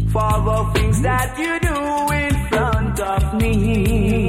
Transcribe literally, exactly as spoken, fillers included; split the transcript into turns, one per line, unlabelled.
for the things that you do in front of me.